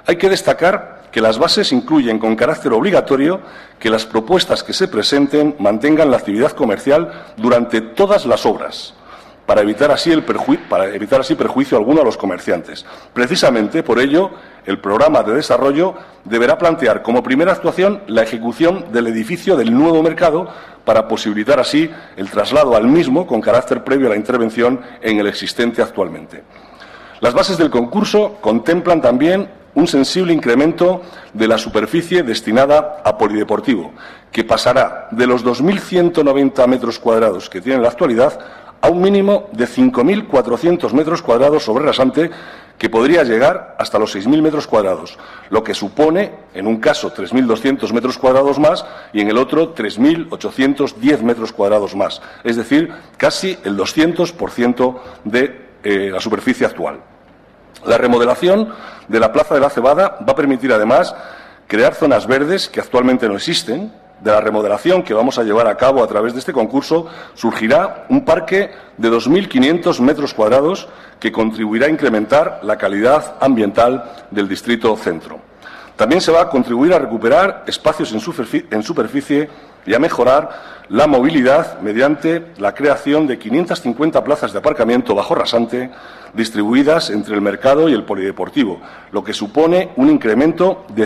Hay que destacar que las bases incluyen con carácter obligatorio que las propuestas que se presenten mantengan la actividad comercial durante todas las obras, para evitar así perjuicio alguno a los comerciantes. Precisamente por ello, el programa de desarrollo deberá plantear como primera actuación la ejecución del edificio del nuevo mercado para posibilitar así el traslado al mismo con carácter previo a la intervención en el existente actualmente. Las bases del concurso contemplan también un sensible incremento de la superficie destinada a polideportivo, que pasará de los 2.190 metros cuadrados que tiene en la actualidad a un mínimo de 5.400 metros cuadrados sobre rasante, que podría llegar hasta los 6.000 metros cuadrados, lo que supone, en un caso, 3.200 metros cuadrados más y en el otro 3.810 metros cuadrados más, es decir, casi el 200% de la superficie actual. La remodelación de la Plaza de la Cebada va a permitir, además, crear zonas verdes que actualmente no existen. De la remodelación que vamos a llevar a cabo a través de este concurso surgirá un parque de 2.500 metros cuadrados que contribuirá a incrementar la calidad ambiental del distrito centro. También se va a contribuir a recuperar espacios en superficie y a mejorar la movilidad mediante la creación de 550 plazas de aparcamiento bajo rasante distribuidas entre el mercado y el polideportivo, lo que supone un incremento de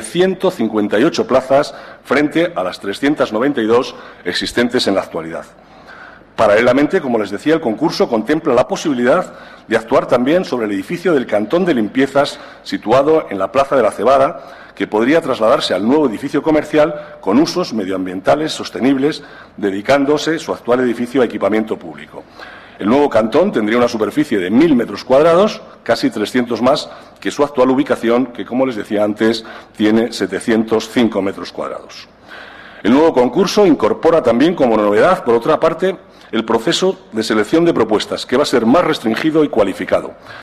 158 plazas frente a las 392 existentes en la actualidad. Paralelamente, como les decía, el concurso contempla la posibilidad de actuar también sobre el edificio del Cantón de Limpiezas situado en la Plaza de la Cebada, que podría trasladarse al nuevo edificio comercial con usos medioambientales sostenibles, dedicándose su actual edificio a equipamiento público. El nuevo cantón tendría una superficie de 1.000 metros cuadrados, casi 300 más que su actual ubicación, que, como les decía antes, tiene 705 metros cuadrados. El nuevo concurso incorpora también, como novedad, por otra parte, el proceso de selección de propuestas, que va a ser más restringido y cualificado.